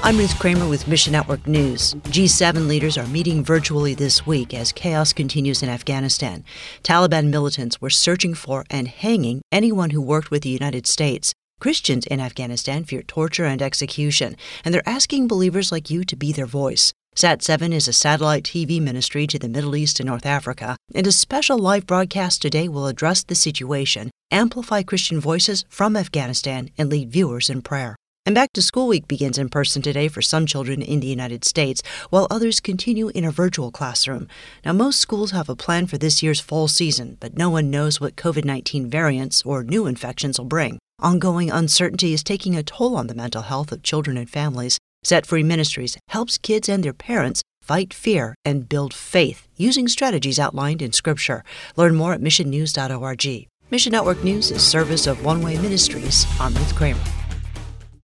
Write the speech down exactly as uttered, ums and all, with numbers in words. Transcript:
I'm Ruth Kramer with Mission Network News. G seven leaders are meeting virtually this week as chaos continues in Afghanistan. Taliban militants were searching for and hanging anyone who worked with the United States. Christians in Afghanistan fear torture and execution, and they're asking believers like you to be their voice. Sat seven is a satellite T V ministry to the Middle East and North Africa, and a special live broadcast today will address the situation, amplify Christian voices from Afghanistan, and lead viewers in prayer. And Back to School Week begins in person today for some children in the United States, while others continue in a virtual classroom. Now, most schools have a plan for this year's fall season, but no one knows what COVID nineteen variants or new infections will bring. Ongoing uncertainty is taking a toll on the mental health of children and families. Set Free Ministries helps kids and their parents fight fear and build faith using strategies outlined in Scripture. Learn more at mission news dot org. Mission Network News is service of One Way Ministries. I'm Ruth Kramer.